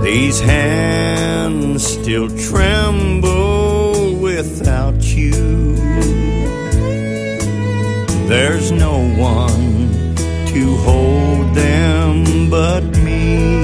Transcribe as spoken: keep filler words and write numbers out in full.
These hands still tremble without you. There's no one to hold them but me.